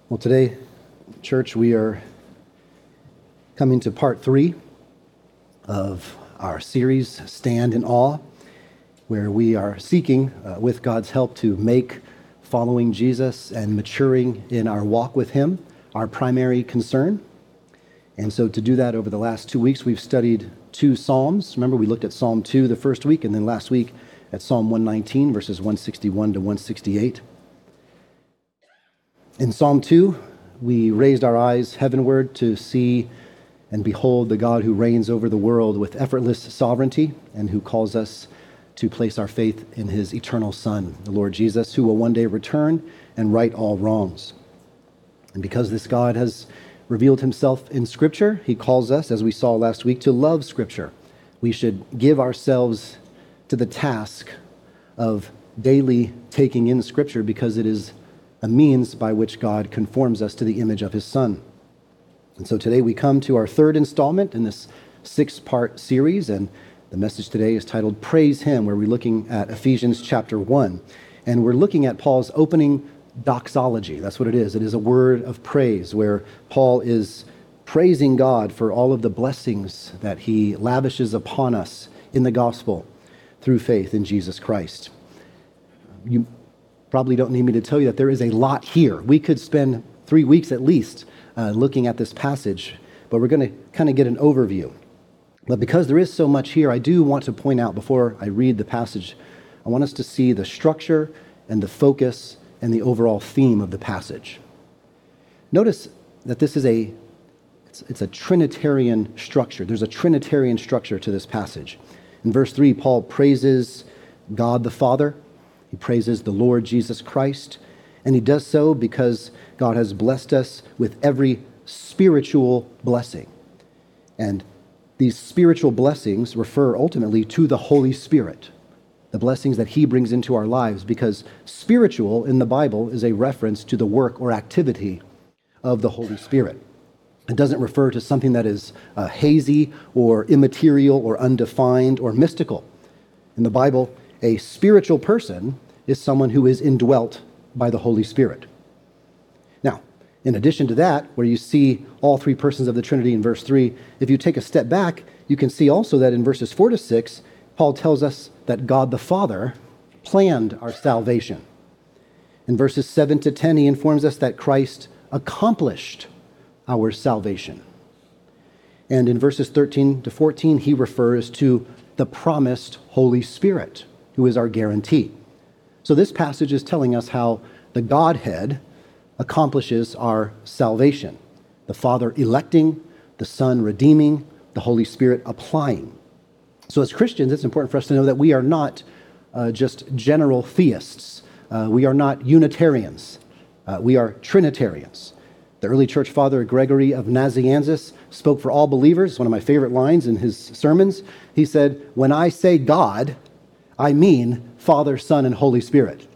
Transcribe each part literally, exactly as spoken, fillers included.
Well, today, church, we are coming to part three of our series, Stand in Awe, where we are seeking, uh, with God's help, to make following Jesus and maturing in our walk with Him our primary concern. And so to do that, over the last two weeks, we've studied two Psalms. Remember, we looked at Psalm two the first week, and then last week at Psalm one nineteen, verses one sixty-one to one sixty-eight. In Psalm two, we raised our eyes heavenward to see and behold the God who reigns over the world with effortless sovereignty and who calls us to place our faith in His eternal Son, the Lord Jesus, who will one day return and right all wrongs. And because this God has revealed Himself in Scripture, He calls us, as we saw last week, to love Scripture. We should give ourselves to the task of daily taking in Scripture because it is a means by which God conforms us to the image of His Son. And so today we come to our third installment in this six-part series, and the message today is titled Praise Him, where we're looking at Ephesians chapter one. And we're looking at Paul's opening doxology. That's what it is. It is a word of praise where Paul is praising God for all of the blessings that He lavishes upon us in the gospel through faith in Jesus Christ. You probably don't need me to tell you that there is a lot here. We could spend three weeks at least uh, looking at this passage, but we're going to kind of get an overview. But because there is so much here, I do want to point out before I read the passage, I want us to see the structure and the focus and the overall theme of the passage. Notice that this is a it's, it's a Trinitarian structure. There's a Trinitarian structure to this passage. In verse three, Paul praises God the Father. He praises the Lord Jesus Christ, and he does so because God has blessed us with every spiritual blessing. And these spiritual blessings refer ultimately to the Holy Spirit, the blessings that He brings into our lives, because spiritual in the Bible is a reference to the work or activity of the Holy Spirit. It doesn't refer to something that is uh, hazy or immaterial or undefined or mystical. In the Bible, a spiritual person is someone who is indwelt by the Holy Spirit. Now, in addition to that, where you see all three persons of the Trinity in verse three, if you take a step back, you can see also that in verses four to six, Paul tells us that God the Father planned our salvation. In verses seven to ten, he informs us that Christ accomplished our salvation. And in verses thirteen to fourteen, he refers to the promised Holy Spirit, who is our guarantee. So this passage is telling us how the Godhead accomplishes our salvation. The Father electing, the Son redeeming, the Holy Spirit applying. So as Christians, it's important for us to know that we are not uh, just general theists. Uh, we are not Unitarians. Uh, we are Trinitarians. The early church father Gregory of Nazianzus spoke for all believers. It's one of my favorite lines in his sermons. He said, "When I say God, I mean Father, Son, and Holy Spirit."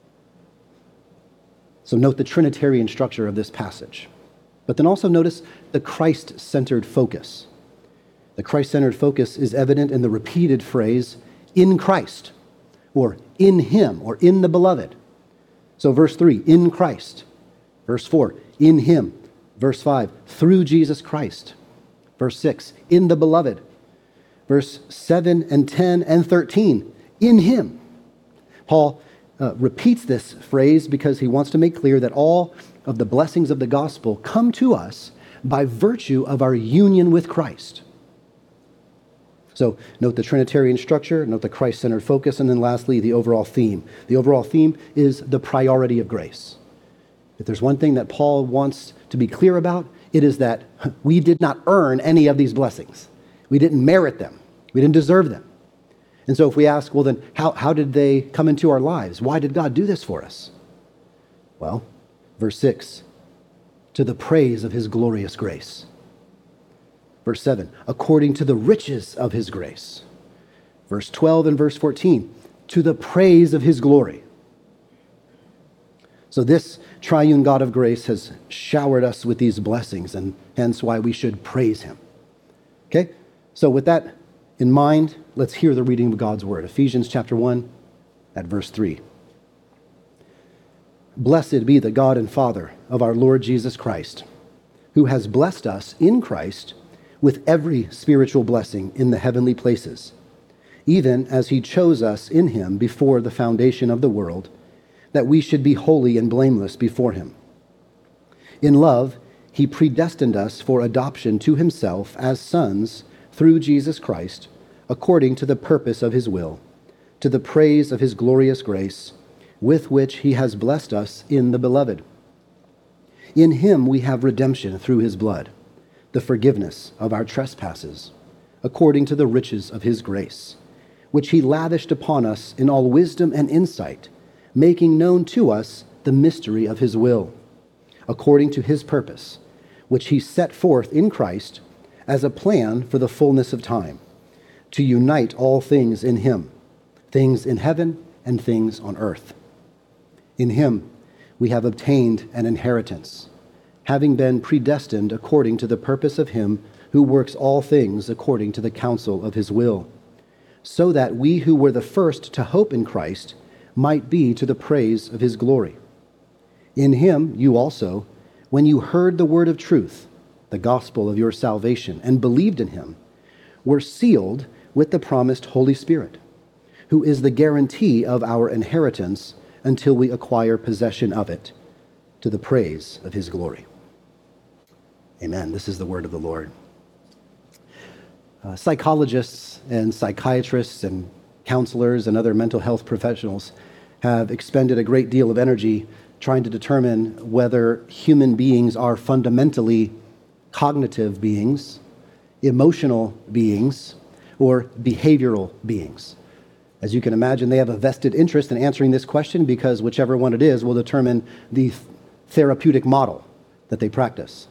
So note the Trinitarian structure of this passage. But then also notice the Christ-centered focus. The Christ-centered focus is evident in the repeated phrase, "in Christ," or "in Him," or "in the Beloved." So verse three, "in Christ." Verse four, "in Him." Verse five, "through Jesus Christ." Verse six, "in the Beloved." Verse seven and ten and thirteen, "in Him." Paul uh, repeats this phrase because he wants to make clear that all of the blessings of the gospel come to us by virtue of our union with Christ. So note the Trinitarian structure, note the Christ-centered focus, and then lastly, the overall theme. The overall theme is the priority of grace. If there's one thing that Paul wants to be clear about, it is that we did not earn any of these blessings. We didn't merit them. We didn't deserve them. And so if we ask, well then, how, how did they come into our lives? Why did God do this for us? Well, verse six, "to the praise of His glorious grace." Verse seven, "according to the riches of His grace." Verse twelve and verse fourteen, "to the praise of His glory." So this triune God of grace has showered us with these blessings, and hence why we should praise Him. Okay? So with that in mind, let's hear the reading of God's word. Ephesians chapter one at verse three. Blessed be the God and Father of our Lord Jesus Christ, who has blessed us in Christ with every spiritual blessing in the heavenly places, even as he chose us in him before the foundation of the world, that we should be holy and blameless before him. In love, he predestined us for adoption to himself as sons through Jesus Christ, according to the purpose of his will, to the praise of his glorious grace, with which he has blessed us in the Beloved. In him we have redemption through his blood, the forgiveness of our trespasses, according to the riches of his grace, which he lavished upon us in all wisdom and insight, making known to us the mystery of his will, according to his purpose, which he set forth in Christ as a plan for the fullness of time, to unite all things in him, things in heaven and things on earth. In him we have obtained an inheritance, having been predestined according to the purpose of him who works all things according to the counsel of his will, so that we who were the first to hope in Christ might be to the praise of his glory. In him you also, when you heard the word of truth, the gospel of your salvation, and believed in him, were sealed with the promised Holy Spirit, who is the guarantee of our inheritance until we acquire possession of it, to the praise of his glory. Amen. This is the word of the Lord. Uh, psychologists and psychiatrists and counselors and other mental health professionals have expended a great deal of energy trying to determine whether human beings are fundamentally cognitive beings, emotional beings, or behavioral beings. As you can imagine, they have a vested interest in answering this question because whichever one it is will determine the therapeutic model that they practice.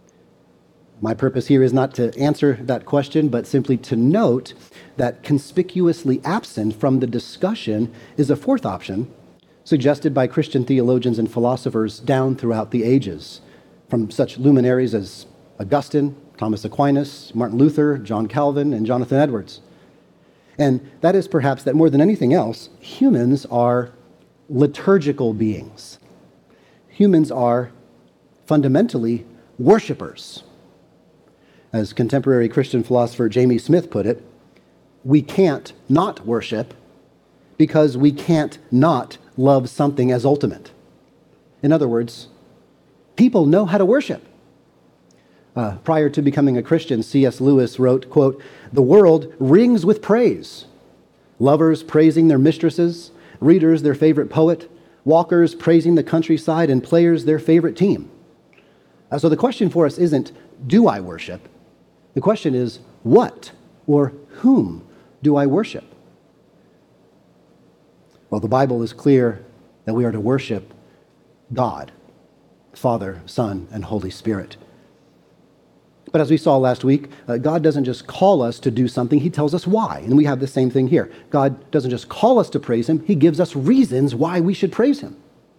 My purpose here is not to answer that question, but simply to note that conspicuously absent from the discussion is a fourth option suggested by Christian theologians and philosophers down throughout the ages, from such luminaries as Augustine, Thomas Aquinas, Martin Luther, John Calvin, and Jonathan Edwards. And that is perhaps that more than anything else, humans are liturgical beings. Humans are fundamentally worshipers. As contemporary Christian philosopher Jamie Smith put it, we can't not worship because we can't not love something as ultimate. In other words, people know how to worship. Uh, prior to becoming a Christian, C S Lewis wrote, quote, "The world rings with praise. Lovers praising their mistresses, readers their favorite poet, walkers praising the countryside, and players their favorite team." Uh, so the question for us isn't, do I worship? The question is, what or whom do I worship? Well, the Bible is clear that we are to worship God, Father, Son, and Holy Spirit. But as we saw last week, uh, God doesn't just call us to do something, he tells us why. And we have the same thing here. God doesn't just call us to praise him, he gives us reasons why we should praise him.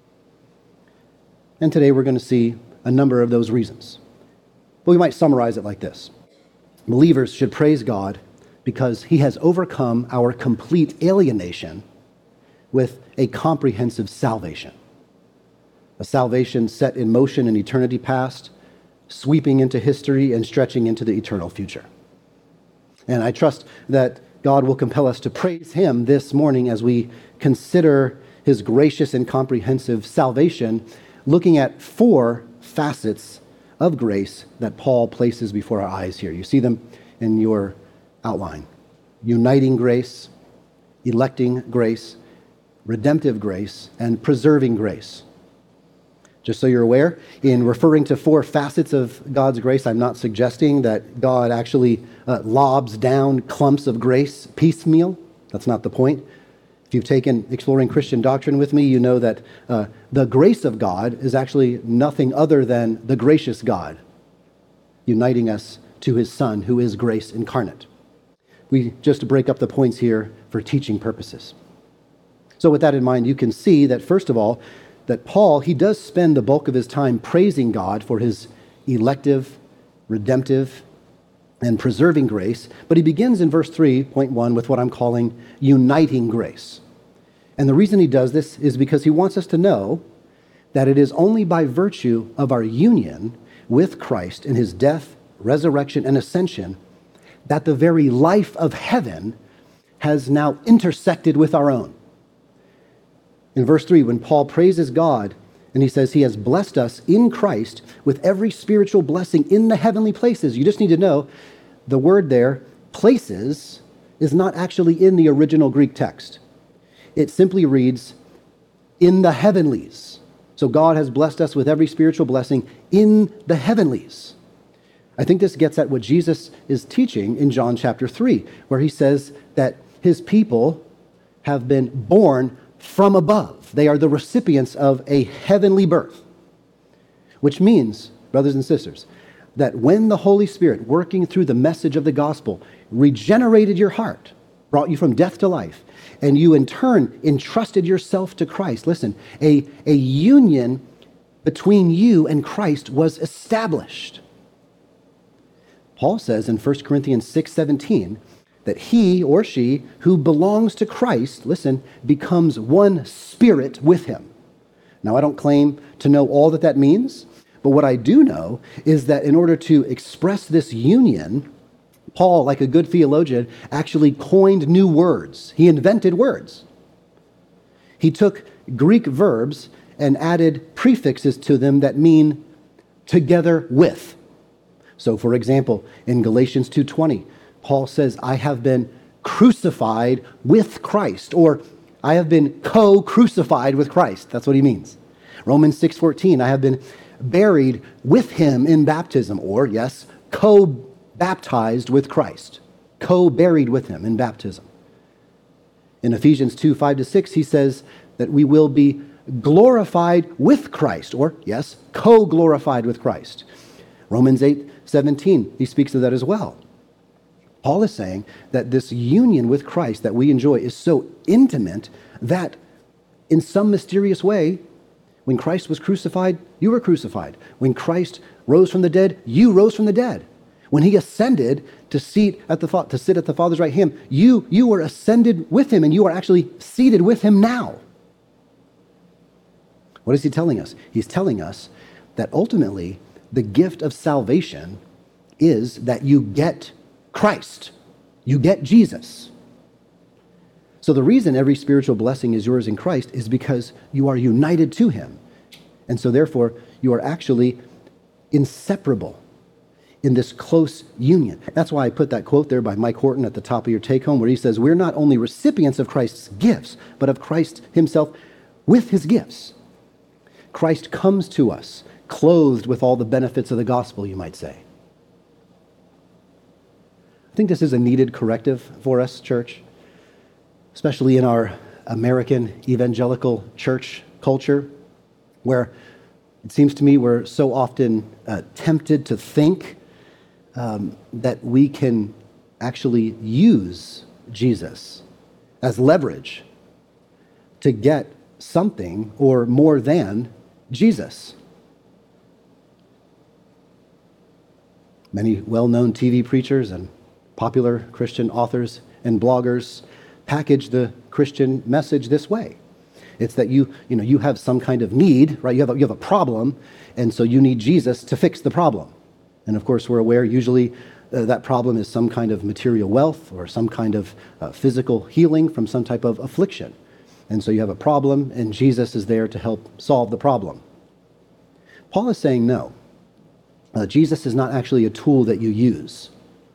And today we're going to see a number of those reasons. But we might summarize it like this. Believers should praise God because he has overcome our complete alienation with a comprehensive salvation. A salvation set in motion in eternity past, sweeping into history and stretching into the eternal future. And I trust that God will compel us to praise him this morning as we consider his gracious and comprehensive salvation, looking at four facets of grace that Paul places before our eyes here. You see them in your outline. Uniting grace, electing grace, redemptive grace, and preserving grace. Just so you're aware, in referring to four facets of God's grace, I'm not suggesting that God actually uh, lobs down clumps of grace piecemeal. That's not the point. If you've taken Exploring Christian Doctrine with me, you know that uh, the grace of God is actually nothing other than the gracious God, uniting us to his Son, who is grace incarnate. We just break up the points here for teaching purposes. So with that in mind, you can see that, first of all, that Paul, he does spend the bulk of his time praising God for his elective, redemptive, and preserving grace, but he begins in verse three point one with what I'm calling uniting grace. And the reason he does this is because he wants us to know that it is only by virtue of our union with Christ in his death, resurrection, and ascension that the very life of heaven has now intersected with our own. In verse three, when Paul praises God and he says he has blessed us in Christ with every spiritual blessing in the heavenly places, you just need to know the word there, places, is not actually in the original Greek text. It simply reads, in the heavenlies. So God has blessed us with every spiritual blessing in the heavenlies. I think this gets at what Jesus is teaching in John chapter three, where he says that his people have been born from above. They are the recipients of a heavenly birth, which means, brothers and sisters, that when the Holy Spirit, working through the message of the gospel, regenerated your heart, brought you from death to life, and you in turn entrusted yourself to Christ, listen, a, a union between you and Christ was established. Paul says in First Corinthians six seventeen that he or she who belongs to Christ, listen, becomes one spirit with him. Now, I don't claim to know all that that means, but what I do know is that in order to express this union, Paul, like a good theologian, actually coined new words. He invented words. He took Greek verbs and added prefixes to them that mean together with. So, for example, in Galatians two twenty, Paul says, I have been crucified with Christ, or I have been co-crucified with Christ. That's what he means. Romans six fourteen, I have been buried with him in baptism, or, yes, co-baptized with Christ, co-buried with him in baptism. In Ephesians two five to six, he says that we will be glorified with Christ, or, yes, co-glorified with Christ. Romans eight seventeen, he speaks of that as well. Paul is saying that this union with Christ that we enjoy is so intimate that in some mysterious way, when Christ was crucified, you were crucified. When Christ rose from the dead, you rose from the dead. When he ascended to seat at the to sit at the Father's right hand, you, you were ascended with him, and you are actually seated with him now. What is he telling us? He's telling us that ultimately the gift of salvation is that you get Christ. You get Jesus. So the reason every spiritual blessing is yours in Christ is because you are united to him. And so therefore, you are actually inseparable in this close union. That's why I put that quote there by Mike Horton at the top of your take-home, where he says, we're not only recipients of Christ's gifts, but of Christ himself with his gifts. Christ comes to us clothed with all the benefits of the gospel, you might say. I think this is a needed corrective for us, church, especially in our American evangelical church culture, where it seems to me we're so often uh, tempted to think um, that we can actually use Jesus as leverage to get something or more than Jesus. Many well-known T V preachers and popular Christian authors and bloggers package the Christian message this way. It's that you, you know, you have some kind of need, right? You have a, you have a problem, and so you need Jesus to fix the problem. And of course, we're aware usually uh, that problem is some kind of material wealth or some kind of uh, physical healing from some type of affliction. And so you have a problem, and Jesus is there to help solve the problem. Paul is saying no. Uh, Jesus is not actually a tool that you use.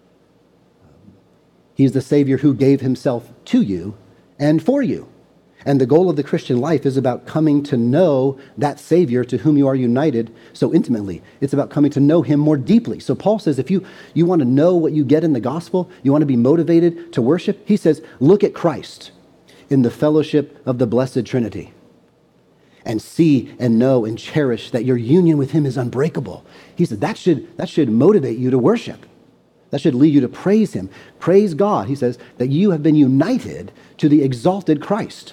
He's the Savior who gave himself to you and for you. And the goal of the Christian life is about coming to know that Savior to whom you are united so intimately. It's about coming to know him more deeply. So Paul says if you, you want to know what you get in the gospel, you want to be motivated to worship, he says, look at Christ in the fellowship of the Blessed Trinity and see and know and cherish that your union with him is unbreakable. He said that should, that should motivate you to worship. That should lead you to praise him. Praise God, he says, that you have been united to the exalted Christ.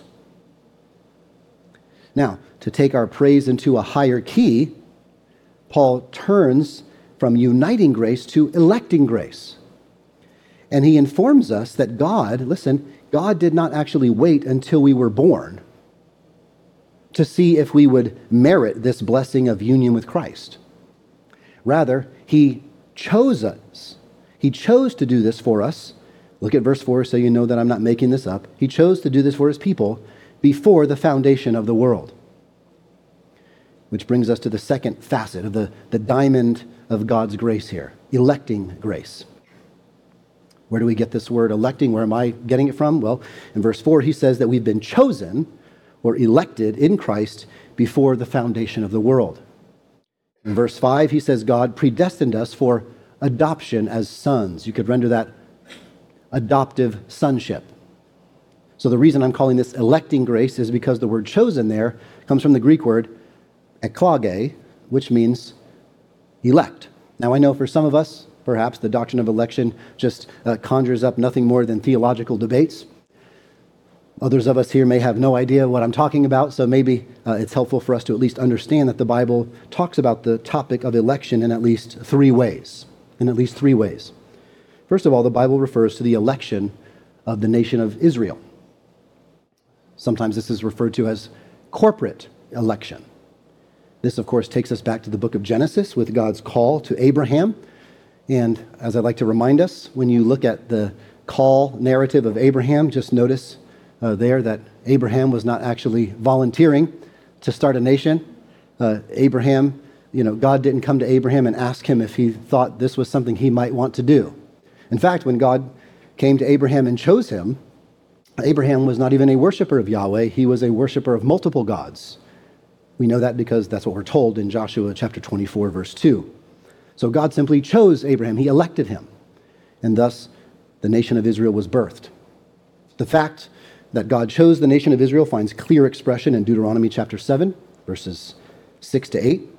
Now, to take our praise into a higher key, Paul turns from uniting grace to electing grace. And he informs us that God, listen, God did not actually wait until we were born to see if we would merit this blessing of union with Christ. Rather, he chose us. He chose to do this for us. Look at verse four so you know that I'm not making this up. He chose to do this for his people before the foundation of the world. Which brings us to the second facet of the, the diamond of God's grace here, electing grace. Where do we get this word electing? Where am I getting it from? Well, in verse four, he says that we've been chosen or elected in Christ before the foundation of the world. In verse five, he says God predestined us for adoption as sons. You could render that adoptive sonship. So the reason I'm calling this electing grace is because the word chosen there comes from the Greek word eklage, which means elect. Now I know for some of us, perhaps the doctrine of election just uh, conjures up nothing more than theological debates. Others of us here may have no idea what I'm talking about, so maybe uh, it's helpful for us to at least understand that the Bible talks about the topic of election in at least three ways. In at least three ways. First of all, the Bible refers to the election of the nation of Israel. Sometimes this is referred to as corporate election. This, of course, takes us back to the book of Genesis with God's call to Abraham. And as I'd like to remind us, when you look at the call narrative of Abraham, just notice Uh, there that Abraham was not actually volunteering to start a nation. Uh, Abraham, you know, God didn't come to Abraham and ask him if he thought this was something he might want to do. In fact, when God came to Abraham and chose him, Abraham was not even a worshiper of Yahweh. He was a worshiper of multiple gods. We know that because that's what we're told in Joshua chapter twenty-four, verse two. So God simply chose Abraham. He elected him. And thus, the nation of Israel was birthed. The fact that God chose the nation of Israel finds clear expression in Deuteronomy chapter seven, verses six to eight.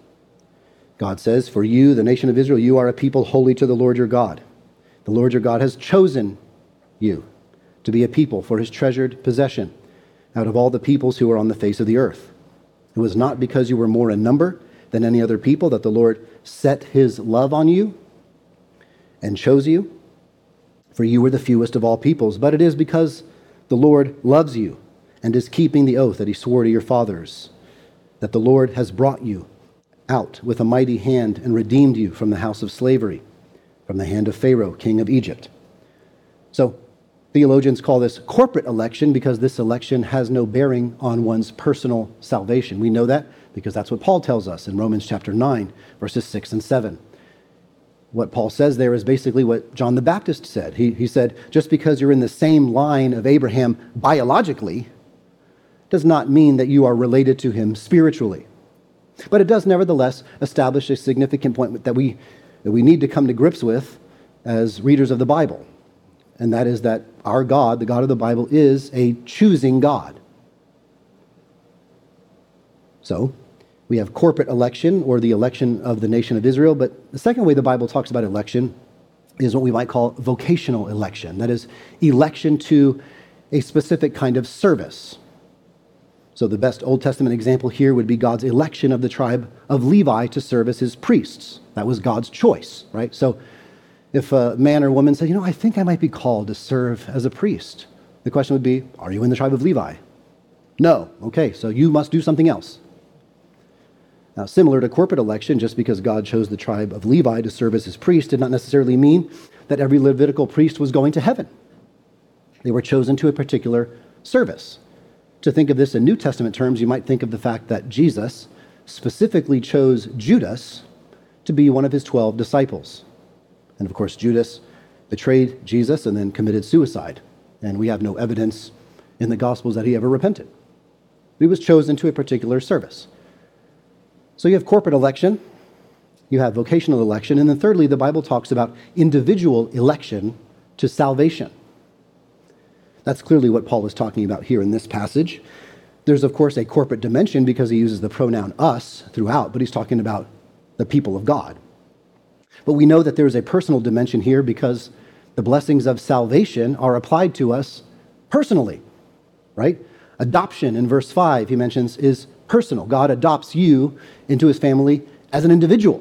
God says, "For you, the nation of Israel, you are a people holy to the Lord your God. The Lord your God has chosen you to be a people for his treasured possession out of all the peoples who are on the face of the earth. It was not because you were more in number than any other people that the Lord set his love on you and chose you, for you were the fewest of all peoples, but it is because the Lord loves you and is keeping the oath that he swore to your fathers, that the Lord has brought you out with a mighty hand and redeemed you from the house of slavery, from the hand of Pharaoh, king of Egypt." So theologians call this corporate election because this election has no bearing on one's personal salvation. We know that because that's what Paul tells us in Romans chapter nine, verses six and seven. What Paul says there is basically what John the Baptist said. He, he said, just because you're in the same line of Abraham biologically does not mean that you are related to him spiritually. But it does nevertheless establish a significant point that we, that we need to come to grips with as readers of the Bible. And that is that our God, the God of the Bible, is a choosing God. So, we have corporate election, or the election of the nation of Israel. But the second way the Bible talks about election is what we might call vocational election. That is, election to a specific kind of service. So the best Old Testament example here would be God's election of the tribe of Levi to serve as his priests. That was God's choice, right? So if a man or woman said, you know, I think I might be called to serve as a priest, the question would be, are you in the tribe of Levi? No. Okay, so you must do something else. Now, similar to corporate election, just because God chose the tribe of Levi to serve as his priest did not necessarily mean that every Levitical priest was going to heaven. They were chosen to a particular service. To think of this in New Testament terms, you might think of the fact that Jesus specifically chose Judas to be one of his twelve disciples. And of course, Judas betrayed Jesus and then committed suicide. And we have no evidence in the Gospels that he ever repented. He was chosen to a particular service. So you have corporate election, you have vocational election, and then thirdly, the Bible talks about individual election to salvation. That's clearly what Paul is talking about here in this passage. There's, of course, a corporate dimension because he uses the pronoun us throughout, but he's talking about the people of God. But we know that there is a personal dimension here because the blessings of salvation are applied to us personally, right? Adoption in verse five, he mentions, is personal. God adopts you into his family as an individual.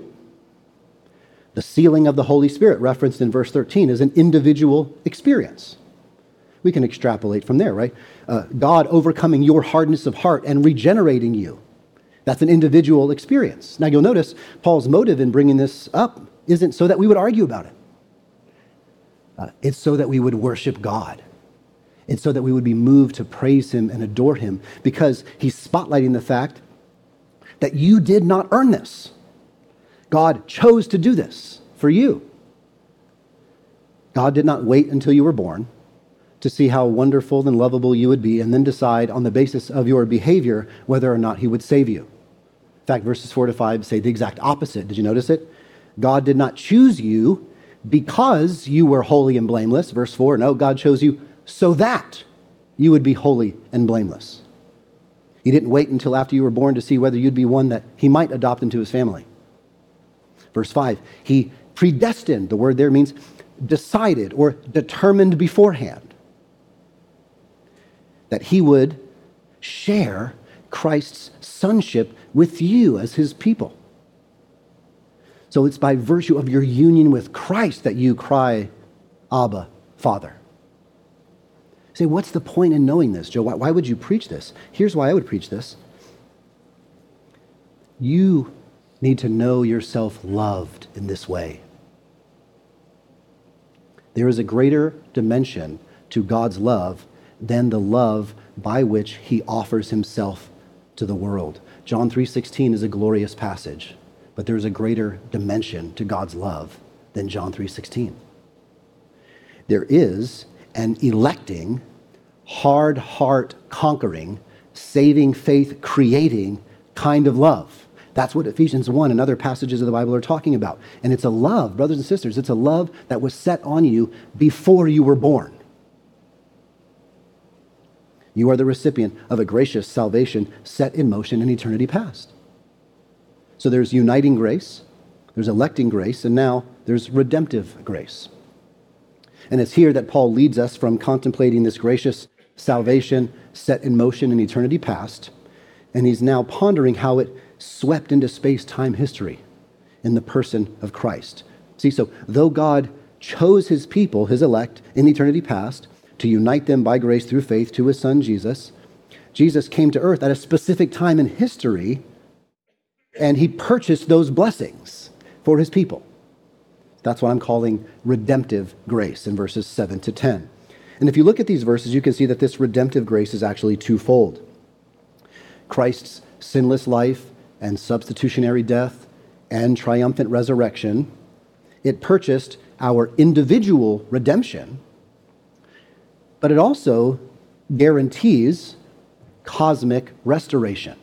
The sealing of the Holy Spirit, referenced in verse thirteen, is an individual experience. we can extrapolate from there, right? Uh, God overcoming your hardness of heart and regenerating you. That's an individual experience. Now you'll notice Paul's motive in bringing this up isn't so that we would argue about it. Uh, it's so that we would worship God. It's so that we would be moved to praise him and adore him, because he's spotlighting the fact that you did not earn this. God chose to do this for you. God did not wait until you were born to see how wonderful and lovable you would be and then decide on the basis of your behavior whether or not he would save you. In fact, verses four to five say the exact opposite. Did you notice it? God did not choose you because you were holy and blameless. Verse four, no, God chose you so that you would be holy and blameless. He didn't wait until after you were born to see whether you'd be one that he might adopt into his family. Verse five, he predestined, the word there means decided or determined beforehand, that he would share Christ's sonship with you as his people. So it's by virtue of your union with Christ that you cry, Abba, Father. Say, what's the point in knowing this, Joe? Why, why would you preach this? Here's why I would preach this. You need to know yourself loved in this way. There is a greater dimension to God's love than the love by which he offers himself to the world. John three sixteen is a glorious passage, but there's a greater dimension to God's love than John three sixteen. There is an electing, hard heart conquering, saving faith creating kind of love. That's what Ephesians one and other passages of the Bible are talking about. And it's a love, brothers and sisters, it's a love that was set on you before you were born. You are the recipient of a gracious salvation set in motion in eternity past. So there's uniting grace, there's electing grace, and now there's redemptive grace. And it's here that Paul leads us from contemplating this gracious salvation set in motion in eternity past, and he's now pondering how it swept into space-time history in the person of Christ. See, so though God chose his people, his elect, in eternity past, to unite them by grace through faith to his son Jesus, Jesus came to earth at a specific time in history, and he purchased those blessings for his people. That's what I'm calling redemptive grace in verses seven to ten. And if you look at these verses, you can see that this redemptive grace is actually twofold. Christ's sinless life and substitutionary death and triumphant resurrection, it purchased our individual redemption, but it also guarantees cosmic restoration.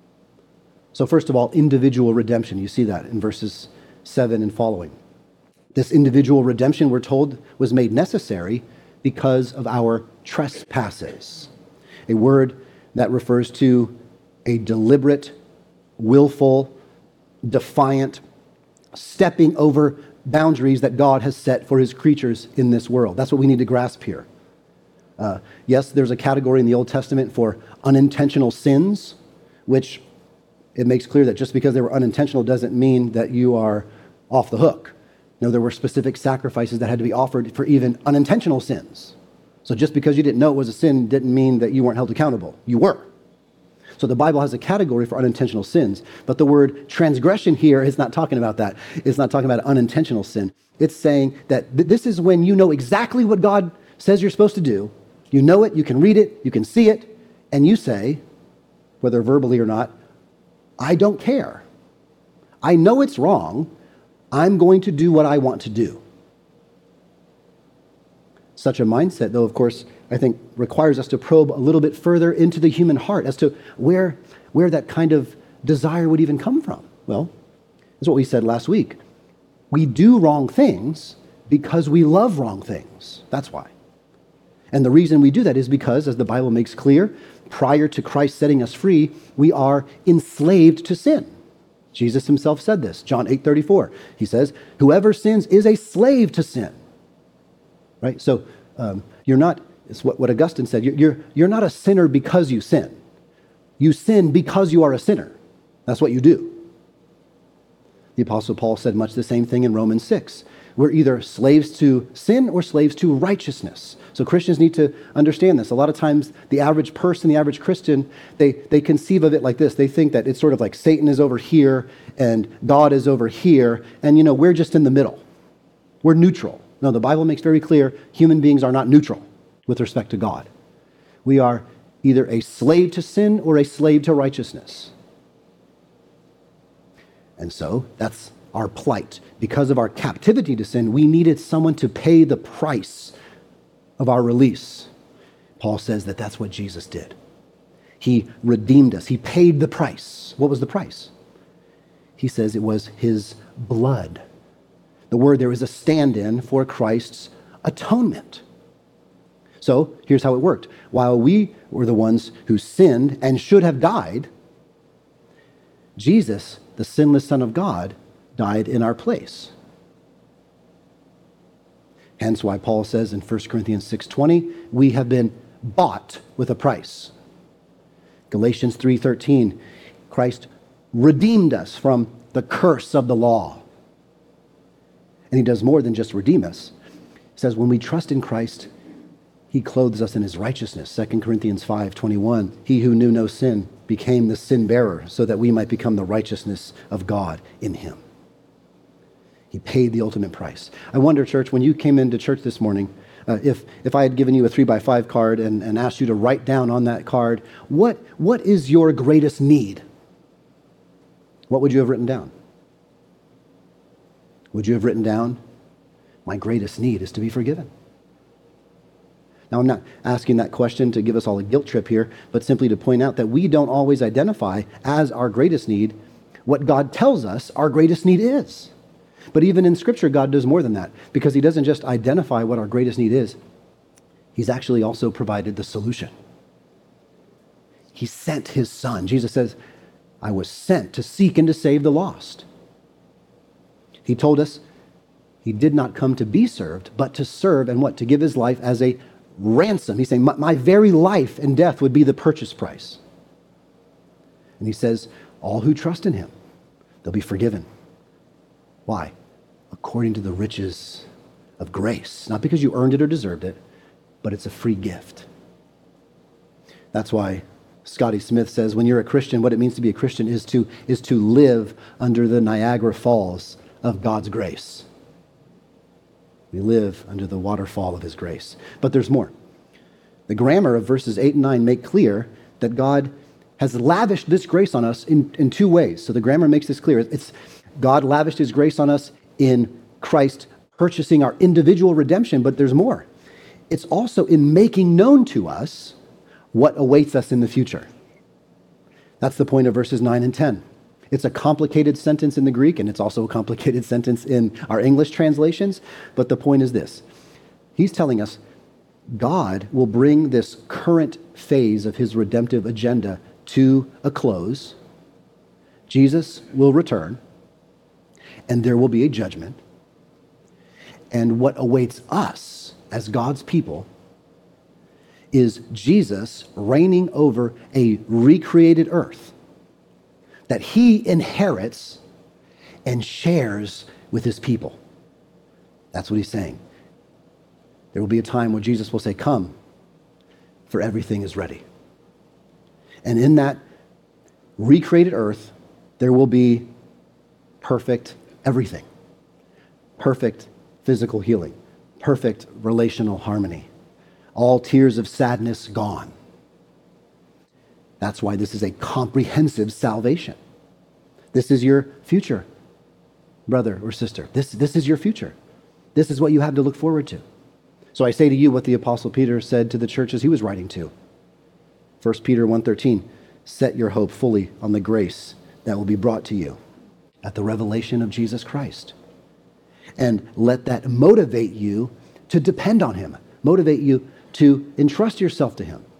So first of all, individual redemption. You see that in verses seven and following. This individual redemption, we're told, was made necessary because of our trespasses, a word that refers to a deliberate, willful, defiant, stepping over boundaries that God has set for his creatures in this world. That's what we need to grasp here. Uh, yes, there's a category in the Old Testament for unintentional sins, which it makes clear that just because they were unintentional doesn't mean that you are off the hook. No, there were specific sacrifices that had to be offered for even unintentional sins. So just because you didn't know it was a sin didn't mean that you weren't held accountable. You were. So the Bible has a category for unintentional sins, but the word transgression here is not talking about that. It's not talking about unintentional sin. It's saying that th- this is when you know exactly what God says you're supposed to do. You know it, you can read it, you can see it, and you say, whether verbally or not, I don't care. I know it's wrong. I'm going to do what I want to do. Such a mindset, though, of course, I think requires us to probe a little bit further into the human heart as to where, where that kind of desire would even come from. Well, that's what we said last week. We do wrong things because we love wrong things. That's why. And the reason we do that is because, as the Bible makes clear, prior to Christ setting us free, we are enslaved to sin. Jesus himself said this, John eight thirty-four. He says, whoever sins is a slave to sin. Right? So um, you're not, it's what, what Augustine said, you're, you're, you're not a sinner because you sin. You sin because you are a sinner. That's what you do. The Apostle Paul said much the same thing in Romans six. We're either slaves to sin or slaves to righteousness. So Christians need to understand this. A lot of times, the average person, the average Christian, they, they conceive of it like this. They think that it's sort of like Satan is over here and God is over here, and, you know, we're just in the middle. We're neutral. No, the Bible makes very clear human beings are not neutral with respect to God. We are either a slave to sin or a slave to righteousness. And so that's our plight. Because of our captivity to sin, we needed someone to pay the price of our release. Paul says that that's what Jesus did. He redeemed us. He paid the price. What was the price? He says it was his blood. The word there is a stand-in for Christ's atonement. So here's how it worked. While we were the ones who sinned and should have died, Jesus, the sinless Son of God, died in our place. Hence why Paul says in First Corinthians six twenty, we have been bought with a price. Galatians three thirteen, Christ redeemed us from the curse of the law. And he does more than just redeem us. He says when we trust in Christ, he clothes us in his righteousness. Second Corinthians five twenty-one, he who knew no sin became the sin bearer so that we might become the righteousness of God in him. He paid the ultimate price. I wonder, church, when you came into church this morning, uh, if, if I had given you a three by five card and, and asked you to write down on that card, what, what is your greatest need? What would you have written down? Would you have written down, my greatest need is to be forgiven? Now, I'm not asking that question to give us all a guilt trip here, but simply to point out that we don't always identify as our greatest need what God tells us our greatest need is. But even in Scripture, God does more than that, because he doesn't just identify what our greatest need is. He's actually also provided the solution. He sent his Son. Jesus says, I was sent to seek and to save the lost. He told us he did not come to be served, but to serve and what? To give his life as a ransom. He's saying, my, my very life and death would be the purchase price. And he says, all who trust in him, they'll be forgiven. Why? According to the riches of grace. Not because you earned it or deserved it, but it's a free gift. That's why Scotty Smith says when you're a Christian, what it means to be a Christian is to, is to live under the Niagara Falls of God's grace. We live under the waterfall of his grace. But there's more. The grammar of verses eight and nine make clear that God has lavished this grace on us in, in two ways. So the grammar makes this clear. It's God lavished his grace on us in Christ purchasing our individual redemption, but there's more. It's also in making known to us what awaits us in the future. That's the point of verses nine and ten. It's a complicated sentence in the Greek, and it's also a complicated sentence in our English translations, but the point is this. He's telling us God will bring this current phase of his redemptive agenda to a close. Jesus will return, and there will be a judgment. And what awaits us as God's people is Jesus reigning over a recreated earth that he inherits and shares with his people. That's what he's saying. There will be a time where Jesus will say, come, for everything is ready. And in that recreated earth, there will be perfect everything. Perfect physical healing. Perfect relational harmony. All tears of sadness gone. That's why this is a comprehensive salvation. This is your future, brother or sister. This, this is your future. This is what you have to look forward to. So I say to you what the Apostle Peter said to the churches he was writing to. First Peter one thirteen, set your hope fully on the grace that will be brought to you at the revelation of Jesus Christ. And let that motivate you to depend on him, motivate you to entrust yourself to him.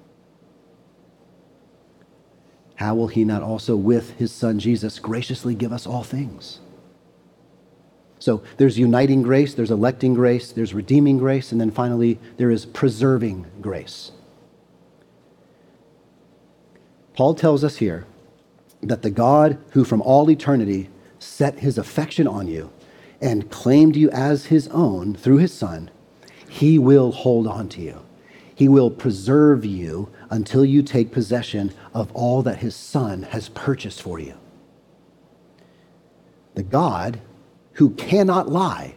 How will he not also with his Son Jesus graciously give us all things? So there's uniting grace, there's electing grace, there's redeeming grace, and then finally there is preserving grace. Paul tells us here that the God who from all eternity set his affection on you and claimed you as his own through his Son, he will hold on to you. He will preserve you until you take possession of all that his Son has purchased for you. The God who cannot lie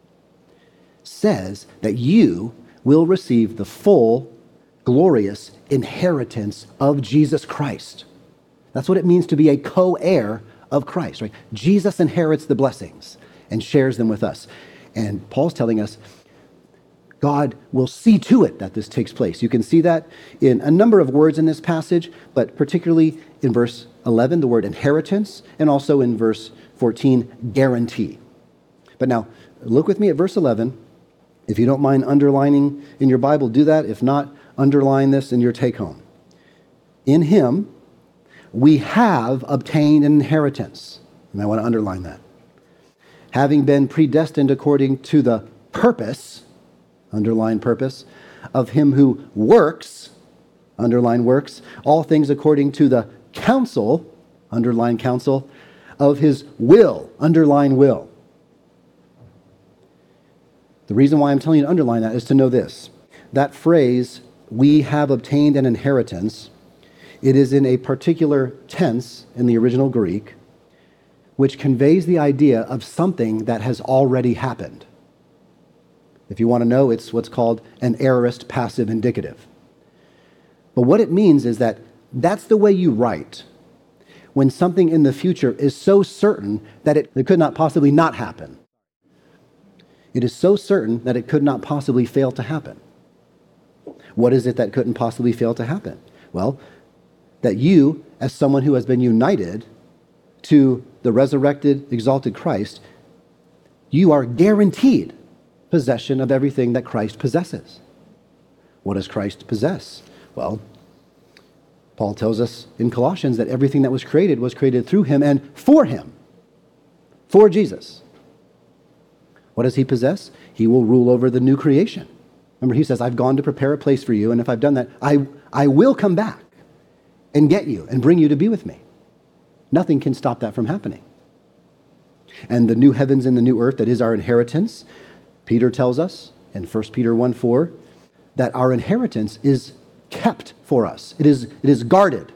says that you will receive the full, glorious inheritance of Jesus Christ. That's what it means to be a co-heir of Christ, right? Jesus inherits the blessings and shares them with us. And Paul's telling us God will see to it that this takes place. You can see that in a number of words in this passage, but particularly in verse eleven, the word inheritance, and also in verse fourteen, guarantee. But now, look with me at verse eleven. If you don't mind underlining in your Bible, do that. If not, underline this in your take-home. In him, we have obtained an inheritance. You might want to underline that. Having been predestined according to the purpose, underline purpose, of him who works, underline works, all things according to the counsel, underline counsel, of his will, underline will. The reason why I'm telling you to underline that is to know this. That phrase, we have obtained an inheritance, it is in a particular tense in the original Greek, which conveys the idea of something that has already happened. If you want to know, it's what's called an aorist passive indicative. But what it means is that that's the way you write when something in the future is so certain that it, it could not possibly not happen. It is so certain that it could not possibly fail to happen. What is it that couldn't possibly fail to happen? Well, that you, as someone who has been united to the resurrected, exalted Christ, you are guaranteed possession of everything that Christ possesses. What does Christ possess? Well, Paul tells us in Colossians that everything that was created was created through him and for him, for Jesus. What does he possess? He will rule over the new creation. Remember, he says, I've gone to prepare a place for you, and if I've done that, I, I will come back and get you and bring you to be with me. Nothing can stop that from happening. And the new heavens and the new earth that is our inheritance, Peter tells us in First Peter one four that our inheritance is kept for us. It is, it is guarded.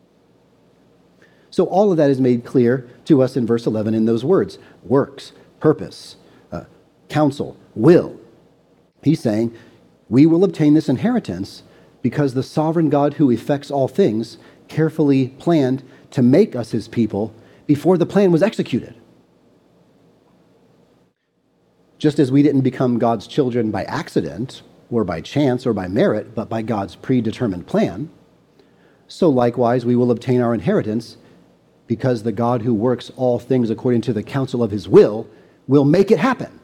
So all of that is made clear to us in verse eleven in those words: works, purpose, uh, counsel, will. He's saying we will obtain this inheritance because the sovereign God who effects all things carefully planned to make us his people before the plan was executed. Just as we didn't become God's children by accident or by chance or by merit, but by God's predetermined plan, so likewise we will obtain our inheritance because the God who works all things according to the counsel of his will will make it happen.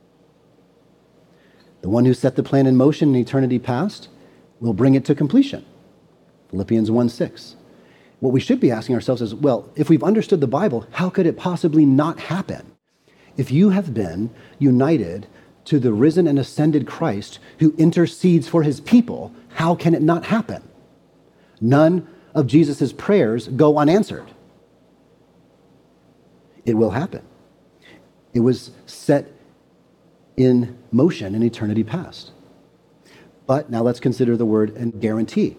The one who set the plan in motion in eternity past will bring it to completion. Philippians one six. What we should be asking ourselves is, well, if we've understood the Bible, how could it possibly not happen? If you have been united to the risen and ascended Christ who intercedes for his people, how can it not happen? None of Jesus' prayers go unanswered. It will happen. It was set in motion in eternity past. But now let's consider the word and guarantee.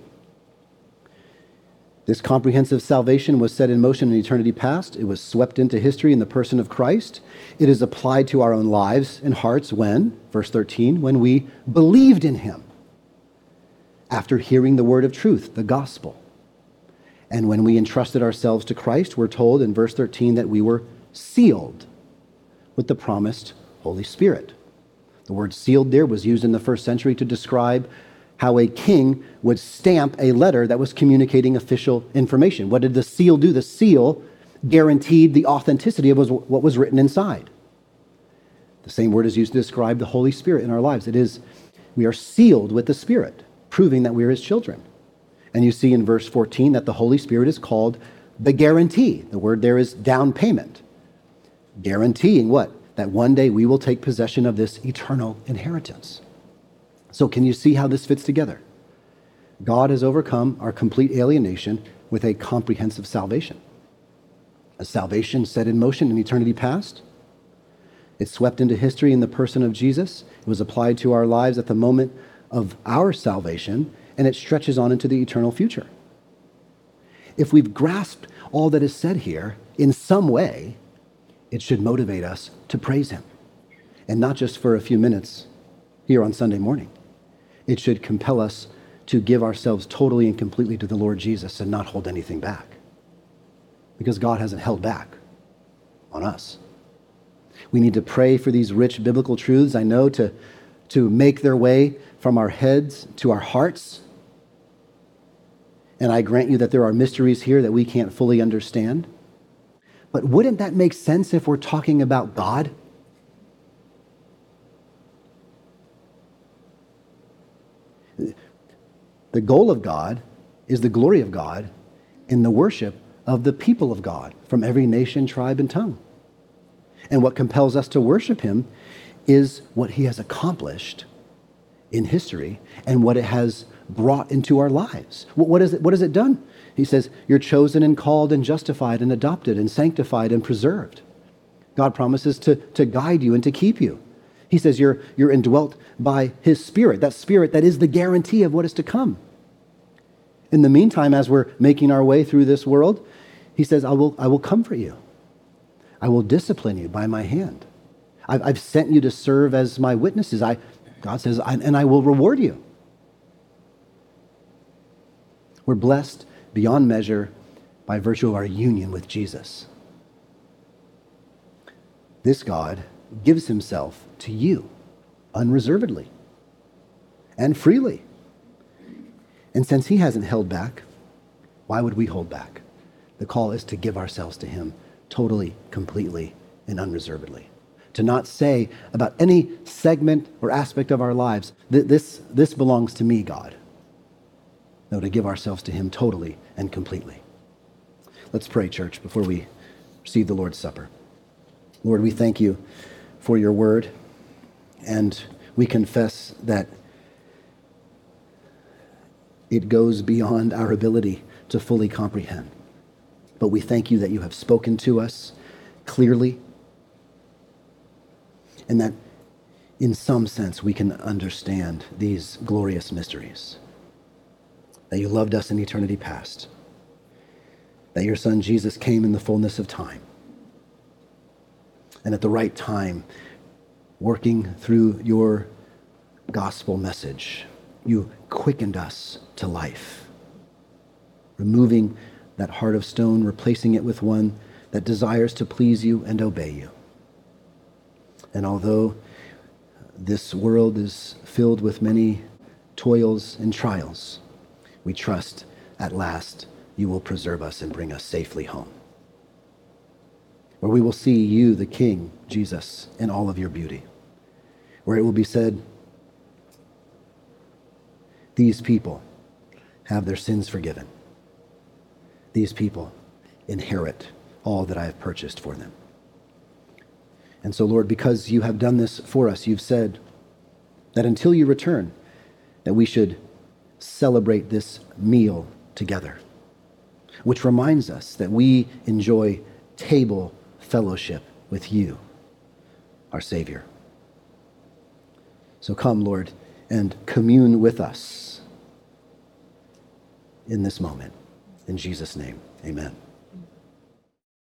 This comprehensive salvation was set in motion in eternity past. It was swept into history in the person of Christ. It is applied to our own lives and hearts when, verse thirteen, when we believed in him after hearing the word of truth, the gospel. And when we entrusted ourselves to Christ, we're told in verse thirteen that we were sealed with the promised Holy Spirit. The word sealed there was used in the first century to describe how a king would stamp a letter that was communicating official information. What did the seal do? The seal guaranteed the authenticity of what was written inside. The same word is used to describe the Holy Spirit in our lives. It is, we are sealed with the Spirit, proving that we are his children. And you see in verse fourteen that the Holy Spirit is called the guarantee. The word there is down payment. Guaranteeing what? That one day we will take possession of this eternal inheritance. So can you see how this fits together? God has overcome our complete alienation with a comprehensive salvation. a salvation set in motion in eternity past. It swept into history in the person of Jesus. It was applied to our lives at the moment of our salvation, and it stretches on into the eternal future. If we've grasped all that is said here in some way, it should motivate us to praise him. And not just for a few minutes here on Sunday morning. It should compel us to give ourselves totally and completely to the Lord Jesus and not hold anything back. Because God hasn't held back on us. We need to pray for these rich biblical truths, I know, to, to make their way from our heads to our hearts. And I grant you that there are mysteries here that we can't fully understand. But wouldn't that make sense if we're talking about God? The goal of God is the glory of God in the worship of the people of God from every nation, tribe, and tongue. And what compels us to worship him is what he has accomplished in history and what it has brought into our lives. What is it, what has it done? He says, you're chosen and called and justified and adopted and sanctified and preserved. God promises to, to guide you and to keep you. He says you're, you're indwelt by his Spirit, that Spirit that is the guarantee of what is to come. In the meantime, as we're making our way through this world, he says, I will, I will comfort you. I will discipline you by my hand. I've, I've sent you to serve as my witnesses. I, God says, I, and I will reward you. We're blessed beyond measure by virtue of our union with Jesus. This God gives himself to you unreservedly and freely. And since he hasn't held back, why would we hold back? The call is to give ourselves to him totally, completely, and unreservedly. To not say about any segment or aspect of our lives, that this, this belongs to me, God. No, to give ourselves to him totally and completely. Let's pray, church, before we receive the Lord's Supper. Lord, we thank you for your word, and we confess that it goes beyond our ability to fully comprehend. But we thank you that you have spoken to us clearly, and that in some sense we can understand these glorious mysteries. That you loved us in eternity past. That your Son Jesus came in the fullness of time. And at the right time, working through your gospel message, you quickened us to life, removing that heart of stone, replacing it with one that desires to please you and obey you. And although this world is filled with many toils and trials, we trust at last you will preserve us and bring us safely home, where we will see you, the King, Jesus, in all of your beauty, where it will be said, these people have their sins forgiven. These people inherit all that I have purchased for them. And so, Lord, because you have done this for us, you've said that until you return, that we should celebrate this meal together, which reminds us that we enjoy table fellowship with you, our Savior. So come, Lord, and commune with us in this moment. In Jesus' name, amen.